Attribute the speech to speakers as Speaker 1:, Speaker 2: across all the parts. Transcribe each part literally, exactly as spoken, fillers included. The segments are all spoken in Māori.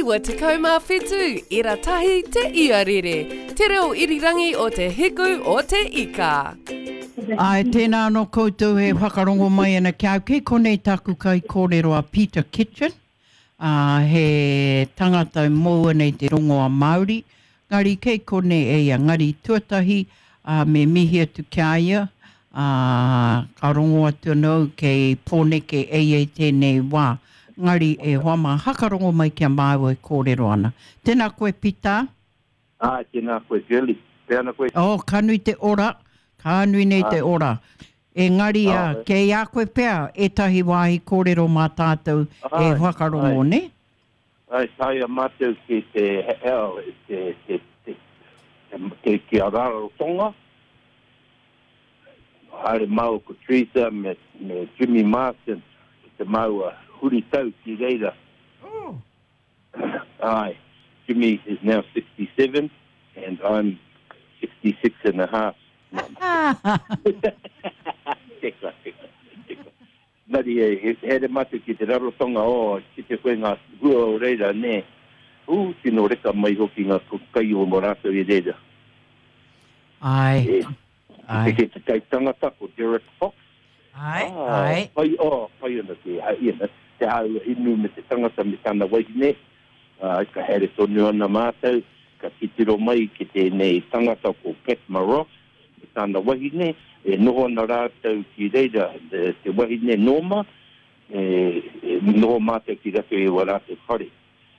Speaker 1: ua te kaumā whetū, ira tahi te iarere. Te reo irirangi o te hiku o te ika.
Speaker 2: Ai, tēnā no koutou he whakarongo mai ana kia au. Kei konei taku kai kōrero a Peter Kitchen. Uh, he tangata mōua nei te rongo a Māori. Ngari kei konei eia, ngari tuatahi uh, me mihi atu kia ia. Uh, ka rongo atu anō kei pōneke eia i tēnei wā. Ngari e wama hakarongo mai kia māua e kōrero ana. Tēnā koe Peter?
Speaker 3: Ah, tēnā koe Kelly. Tēnā koe.
Speaker 2: Oh, kanui te ora. Kanui nei te ora. E ngari a,
Speaker 3: Ah,
Speaker 2: kei a koe pēr, e tahi wāhi kōrero mā tātou
Speaker 3: Ah,
Speaker 2: e whakarongo,
Speaker 3: ai.
Speaker 2: ne?
Speaker 3: Ai, tai a mātou ki te heo, te, te, te, te, te ki a raro tonga. Haere mau ko Teresa me, me Jimmy Martin, te mau a huri tau ki reira.
Speaker 2: Oh.
Speaker 3: Ai, Jimmy is now sixty-seven, and I'm sixty-six and a half. Teka, teka, teka. Nari e, e here matu ki te rarotonga o, ki te koe ngā hua o reira, ne. U, tino reka mai hoki ngā kai o morato i reira.
Speaker 2: Ai,
Speaker 3: E,
Speaker 2: ai,
Speaker 3: Te te kai tangata ko Derek Fox.
Speaker 2: ai,
Speaker 3: Ah,
Speaker 2: ai.
Speaker 3: Pai, oh, pai ana te hai ana. Te hau inu me te tangata me tāna wahine. Uh, ka here tonu ana mātou. Ka kitiro mai ki te nei tangata ko Pat Maroff. Me tāna wahine. E noho ana rātou ki reira te, te wahine Norma. E, e noho mātou ki rake e wa rātou whare.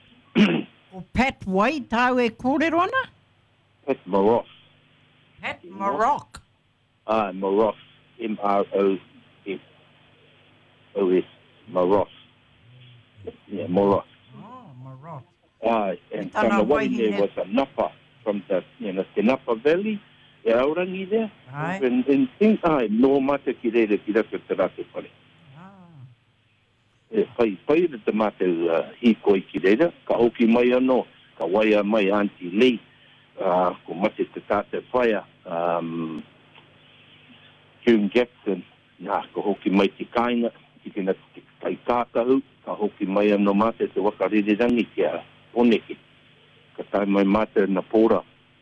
Speaker 2: O Pat Wai tāu e kōrero ana?
Speaker 3: Pat Maroff.
Speaker 2: Pat Marock.
Speaker 3: Ah, Maroff. M R O F O S. Maroff. Yeah, Maroff.
Speaker 2: Oh, Marock.
Speaker 3: Ah, and
Speaker 2: Tana
Speaker 3: Tana Wahine
Speaker 2: wahine.
Speaker 3: was a Napa from the, you know, the Napa Valley. E aurangi there.
Speaker 2: Ai.
Speaker 3: And, and things, ai, no mata ki reira ki raka te rake whare.
Speaker 2: Ah.
Speaker 3: E pai, pai re te mātou uh, hikoi ki reira. Ka hoki mai anō, ka waia mai Auntie Lee. Uh, ko mate te tātou whaia. Um, June Jackson. Nā, ka hoki mai te kainga. Ki tēnā te kai kākahu. Ka hoki mai anō mātou te wakaririrangi ki a Poneke. Ka tai mai mātou na pōra.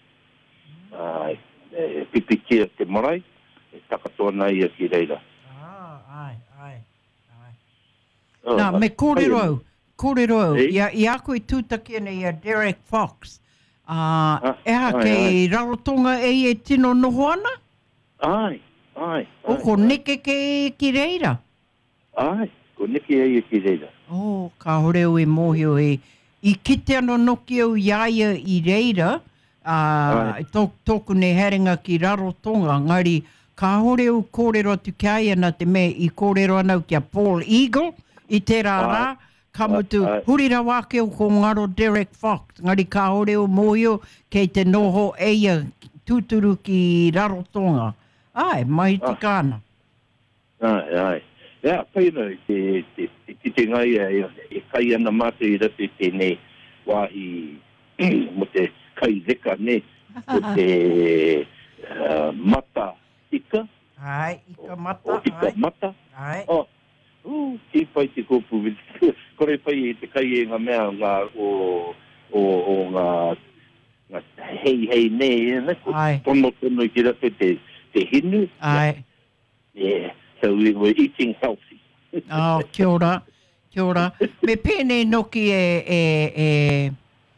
Speaker 3: Uh, e pipi kia te marae. E takatoa nei a ki reira.
Speaker 2: Ah, ai, ai, ai.
Speaker 3: Oh,
Speaker 2: Nā, me kōrero
Speaker 3: pai
Speaker 2: au, kōrero au.
Speaker 3: Ei?
Speaker 2: Ia, ia koe tūtaki ana ia Derek Fox. Uh,
Speaker 3: Ah,
Speaker 2: eha
Speaker 3: ai,
Speaker 2: kei rarotonga e e tino noho ana?
Speaker 3: Ai, ai.
Speaker 2: O ko neke ke ki reira?
Speaker 3: Ai, ko niki e ki reira.
Speaker 2: Oh, ka horeo e mōhio e i kite ano noki au iaia i reira, uh,
Speaker 3: Ai.
Speaker 2: tō, tōku ne haringa ki rarotonga, ngari ka horeo kōrero atu kia ana te me i kōrero anau kia Paul Eagle, i te rā
Speaker 3: Ai.
Speaker 2: rā, ka mutu
Speaker 3: Ai.
Speaker 2: hurira wāke o ko ngaro Derek Fox, ngari ka horeo mōhio kei te noho eia tūturu ki rarotonga. Ai, mai te
Speaker 3: Ah.
Speaker 2: kāna.
Speaker 3: Ai, ai. Ia, pai no, te, te, te, te, te ngai e, e kai ana mate i rate tēnei wāhi mo te kai reka ne, o te uh, mata ika,
Speaker 2: Ai, ika
Speaker 3: o
Speaker 2: mata,
Speaker 3: ika
Speaker 2: ai,
Speaker 3: mata.
Speaker 2: ai.
Speaker 3: Oh, uh, ki pai te kōpu, kore pai e te kai e ngā mea ngā o, o, o ngā, ngā hei hei ne, ne, ko
Speaker 2: Ai.
Speaker 3: tono tono i ki rate te, te hinu.
Speaker 2: Ai.
Speaker 3: Yeah, so we were eating healthy.
Speaker 2: Oh, kia ora, kia ora. Me pēnei noki e, e, e,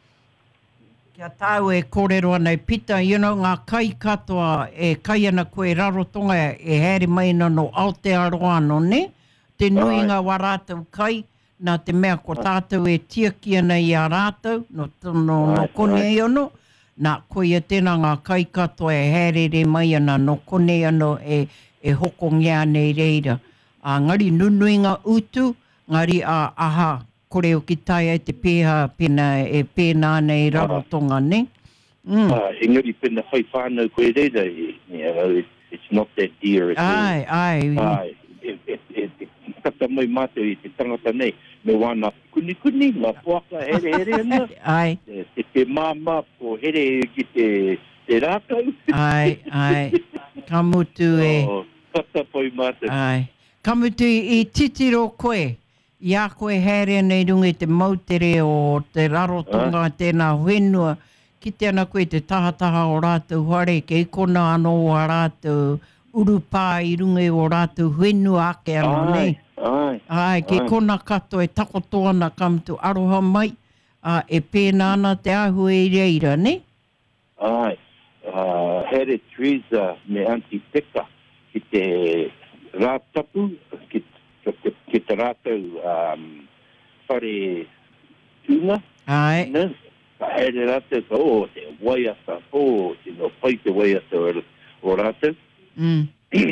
Speaker 2: kia tāu e kōrero ana i pita, you know, ngā kai katoa e kai ana koe rarotonga e haere mai na no Aotearoa no ne, te nui
Speaker 3: Ai.
Speaker 2: ngā wā rātou kai, nā te mea ko tātou e tiaki ana i a rātou, no, no, no
Speaker 3: Ai,
Speaker 2: kone
Speaker 3: ai.
Speaker 2: ano, nā koe e tēnā ngā kai katoa e haere re mai ana no kone ano e, e hoko ngea nei reira. A ngari nunui ngā utu, ngari a aha, kore o ki tai ai te pēha pena e pēnā nei rarotonga, ne? Mm.
Speaker 3: Uh, engari pena whai whānau koe reira, you know, it's, it's not that dear at all.
Speaker 2: Ai, ai.
Speaker 3: Ai, e, e, e, e, kata mai mātou i te tangata nei, me wāna kuni kuni, ngā puaka here here ana,
Speaker 2: Ai,
Speaker 3: e, te te māma po here ki te, te rākau.
Speaker 2: ai, ai. Ka mutu e,
Speaker 3: Oh, kata pai mātou.
Speaker 2: ai. Ka mutu i titiro koe, Ia koe here nei rungi te mautere o te rarotonga uh. tēnā whenua. Ki te ana koe te tahataha o rātou hare, ke ikona anō a rātou urupā i rungi o rātou whenua ake anō, nei?
Speaker 3: Ai,
Speaker 2: ai. Ke kona kato e takoto ana kamtu aroha mai, uh, e pēnā ana te ahu e reira, ne?
Speaker 3: Ai, uh, here Teresa me Auntie Peka, ki te rātapu, ki, ki, ki te rātou um, whare tūna.
Speaker 2: Ai.
Speaker 3: Ne? Ka here rātou ka o te waiata, o te no pai te waiata o, o rātou.
Speaker 2: Mm.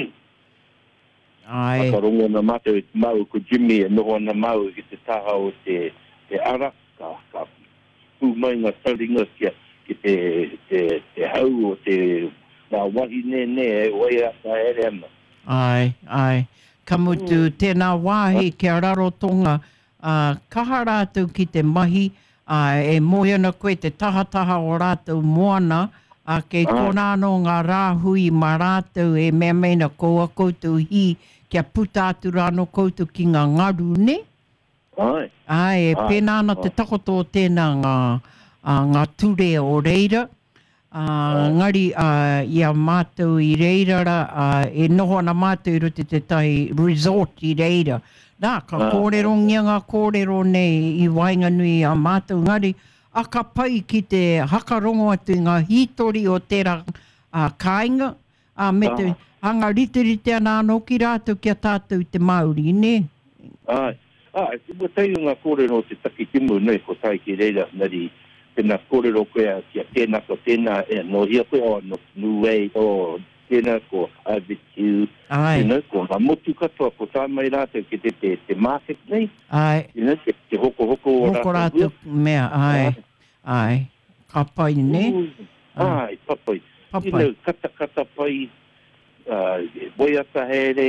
Speaker 2: Ai.
Speaker 3: Ka rongo na mātou e mau ko Jimmy e noho na mau ki te taha o te, te ara, ka, ka pū mai ngā taringa kia ki te, te, te hau o te ngā wahi ne ne e waiata ere ana.
Speaker 2: Ai, ai. Ka mutu mm. tēnā wāhi kia rarotonga, uh, kaha rātou ki te mahi, uh, e moiana koe te tahataha o rātou moana, a uh, ke ah. konano ngā rāhui ma rātou e mea meina koa koutou hi kia puta atu rāno koutou ki ngā ngaru, ne?
Speaker 3: Ai.
Speaker 2: Ai, e
Speaker 3: ai.
Speaker 2: pēnā ana te takoto tēnā ngā, uh, ngā ture o reira. Uh, ngari uh, ia mātou i reirara, uh, e noho ana mātou i rote te tai resort i reira. Nā, ka
Speaker 3: Ah.
Speaker 2: kōrero ngia ngā kōrero nei i Wainganui a mātou ngari, a ka pai ki te hakarongo atu i ngā hitori o tērā uh, kāinga, uh, me te
Speaker 3: Ah.
Speaker 2: hanga rite-rite ana anō ki rātou kia tātou te Māori, ne?
Speaker 3: Ai. Ai, te mo tei ngā kōrero te takitimu nei ko tai ki reira nari tēnā kōrero koe kia tēnā ko tēnā e no hia koe o no nuei o tēnā ko I B Q,
Speaker 2: Ai.
Speaker 3: tēnā ko ngā motu katoa ko tā mai rātou ki te, te, te market nei,
Speaker 2: Ai,
Speaker 3: tēnā te, te hoko hoko o
Speaker 2: hoko rātou mea, ai, ai, ka pai, ne?
Speaker 3: Ai, papai.
Speaker 2: Papai.
Speaker 3: Tēnā kata kata pai, uh, boiata here,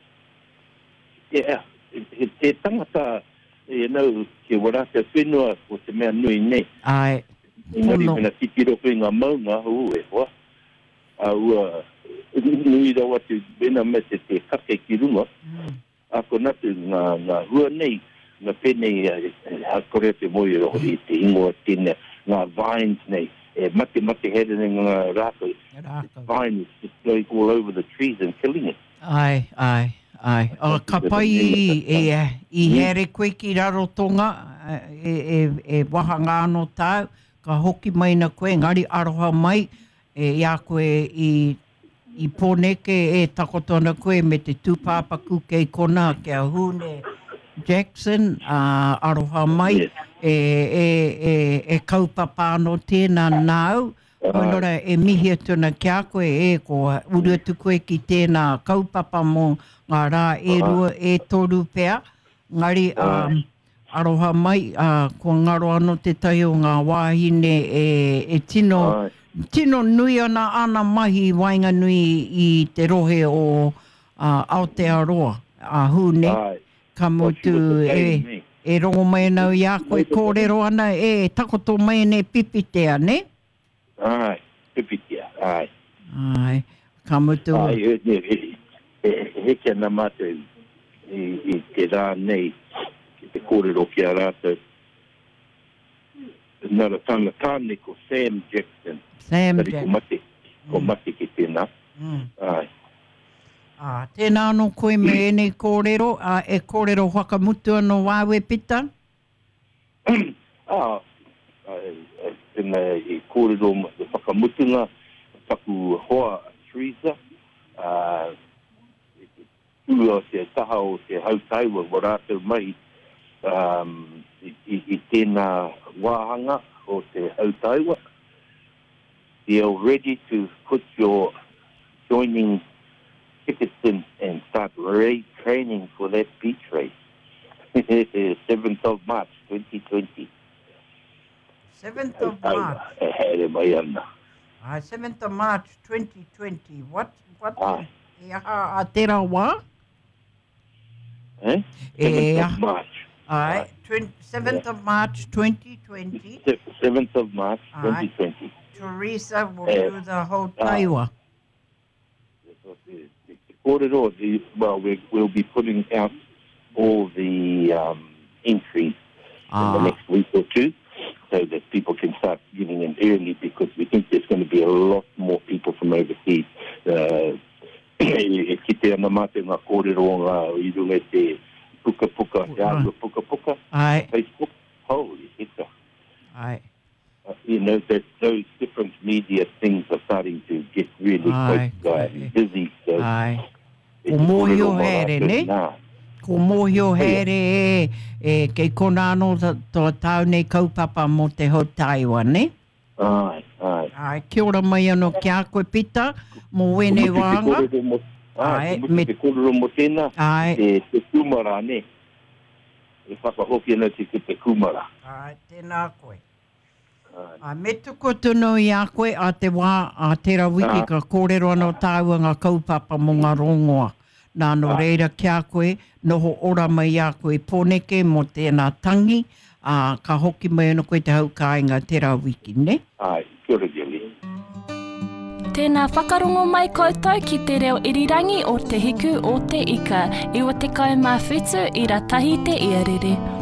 Speaker 3: yeah, he te tangata e nau ke warata whenua o te mea nui nei.
Speaker 2: Ai,
Speaker 3: Ngari
Speaker 2: pono.
Speaker 3: mena titiro koe ngā maunga hu e hoa. A ua nui rawa te bena me te te kake ki runga.
Speaker 2: Mm.
Speaker 3: A ko natu ngā, ngā hua nei, ngā penei a kore te moi o i te ingoa tēnei, ngā vines nei, e mate mate here nei ngā rākau.
Speaker 2: Rākau.
Speaker 3: Vines just going all over the trees and killing it.
Speaker 2: Ai, ai, ai. O, ka pai i, e, i here koe ki rarotonga, e, e, e wahanga anō tāu, ka hoki mai na koe, ngari aroha mai, e ia koe i, i pōneke e takotona koe me te tūpāpaku kei kona kia hune Jackson, uh, aroha mai,
Speaker 3: Yes.
Speaker 2: e, e, e, e kaupapa anō tēnā nāu, Oinora e mihi atuna ki a koe e ko uru atu koe ki tēnā kaupapa mō ngā rā e rua e toru pea. Ngari um, aroha mai, uh, ko ngaro anō te tai o ngā wāhine e, e tino,
Speaker 3: Ai.
Speaker 2: tino nui ana ana mahi Wainganui i te rohe o uh, Aotearoa. A hune,
Speaker 3: Ai.
Speaker 2: ka motu e, e rongo mai nau i a koe kōrero ana e takoto mai ne pipitea, ne?
Speaker 3: Ai, pipitia, ai.
Speaker 2: Ai, ka mutu.
Speaker 3: Ai, e, e, e, e heke ana mātou i, i te rā nei, ki te kōrero ki a rātou. Nara tanga tāne ko Sam Jackson.
Speaker 2: Sam
Speaker 3: Tari ko
Speaker 2: Jackson.
Speaker 3: mate, ko mate ki tēnā.
Speaker 2: Mm.
Speaker 3: Ai.
Speaker 2: Ah, tēnā anō koe me enei kōrero, ah, e kōrero whakamutu anō wāwe pita?
Speaker 3: ah, ai, tēnā i kōrero i whakamutunga, whaku hoa Teresa, uh, ua te taha o te hautaiwa o rātou mai, um, i, i, i tēnā wāhanga o te hautaiwa. You're ready to put your joining tickets in and start re-training for that beach race. seventh of March, twenty twenty.
Speaker 2: seventh of March.
Speaker 3: E here mai ana.
Speaker 2: Ah, seventh of March, twenty twenty. What, what,
Speaker 3: Ah.
Speaker 2: e aha a tērā wā?
Speaker 3: Eh?
Speaker 2: E
Speaker 3: seventh
Speaker 2: aha.
Speaker 3: of March.
Speaker 2: Ai, seventh of March, twenty twenty.
Speaker 3: Se- seventh of March,
Speaker 2: Aye.
Speaker 3: twenty twenty.
Speaker 2: Teresa will
Speaker 3: Eh,
Speaker 2: do the whole taiwa.
Speaker 3: The kōrero, the, well, we, we'll be putting out all the um, entries
Speaker 2: Ah.
Speaker 3: in the next week or two, so that people can start getting in early, because we think there's going to be a lot more people from overseas. Uh, e ki te ana mate ngā kōrero ngā i runga te puka puka, te aru puka puka,
Speaker 2: Ai.
Speaker 3: Facebook, holy hita.
Speaker 2: Ai.
Speaker 3: Uh, you know, that those different media things are starting to get really
Speaker 2: Ai,
Speaker 3: quite uh,
Speaker 2: ai.
Speaker 3: busy. So
Speaker 2: Ai.
Speaker 3: e
Speaker 2: Ko
Speaker 3: te
Speaker 2: mōhio
Speaker 3: kōrero mara
Speaker 2: here,
Speaker 3: atu
Speaker 2: ne?
Speaker 3: nā.
Speaker 2: Ko mōhio here e, e kei kona anō tō tau nei kaupapa mo te hau Taiwan, ne?
Speaker 3: Ai, ai.
Speaker 2: Ai, kia ora mai anō ki a koe Pita, mō wene wānga.
Speaker 3: Ai,
Speaker 2: Ai,
Speaker 3: te
Speaker 2: me-
Speaker 3: muti te kōrero mo tēnā,
Speaker 2: Ai.
Speaker 3: te, te kumara, ne? E whakahoki ana te te kumara.
Speaker 2: Ai, tēnā koe.
Speaker 3: Ai.
Speaker 2: A me tuko tunu i a koe a te wā a tera wiki
Speaker 3: Ah.
Speaker 2: ka kōrero anō tāua ngā kaupapa mo ngā rongoa. Nā no reira ki a koe, noho ora mai a koe pōneke mo tēnā tangi, a ka hoki mai anō koe te hau kāinga tera wiki, ne?
Speaker 3: Ai, kia ora Gilly.
Speaker 4: Tēnā whakarongo mai koutou ki te reo irirangi o te hiku o te ika, i o te kaumā whitu i ratahi te iarere.